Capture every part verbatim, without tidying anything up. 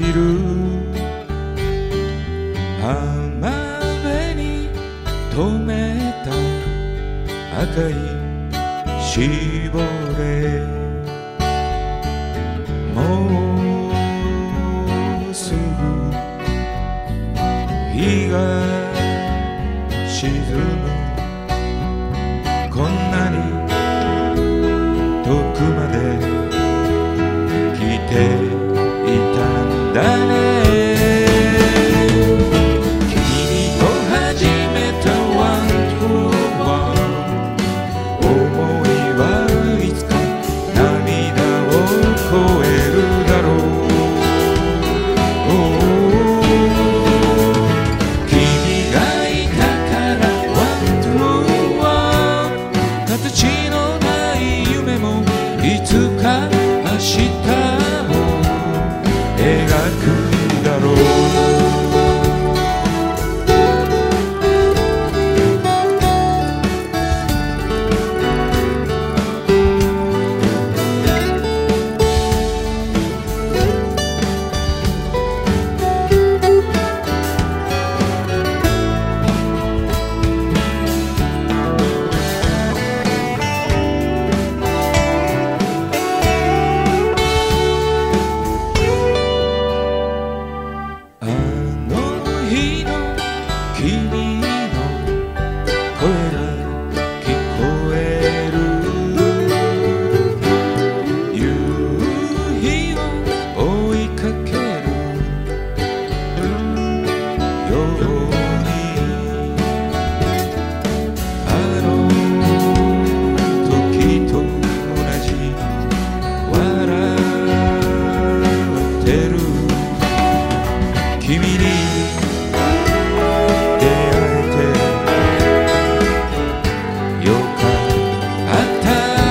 る浜辺に止めた赤いしぼれ、もうすぐ日が沈む。こんなに遠くまで来ていたんだね。君と始めたワントゥーワン、想いはいつか涙を越えるだろう。君がいたからワントゥーワン、形のない夢もいつか明日を描くだろう。あの日の君の声が聞こえる。夕日を追いかけるように、あの時と同じ笑ってる。君に出会えてよかった。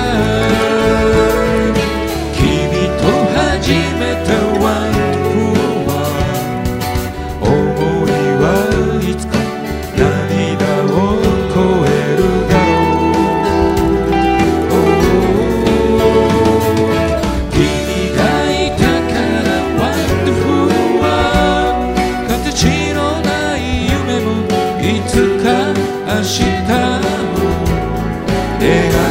君と始めたワントゥーワン、想いはいつか涙を越えるだろう。君がいたからワントゥーワン、形のない夢もいつか明日を描く。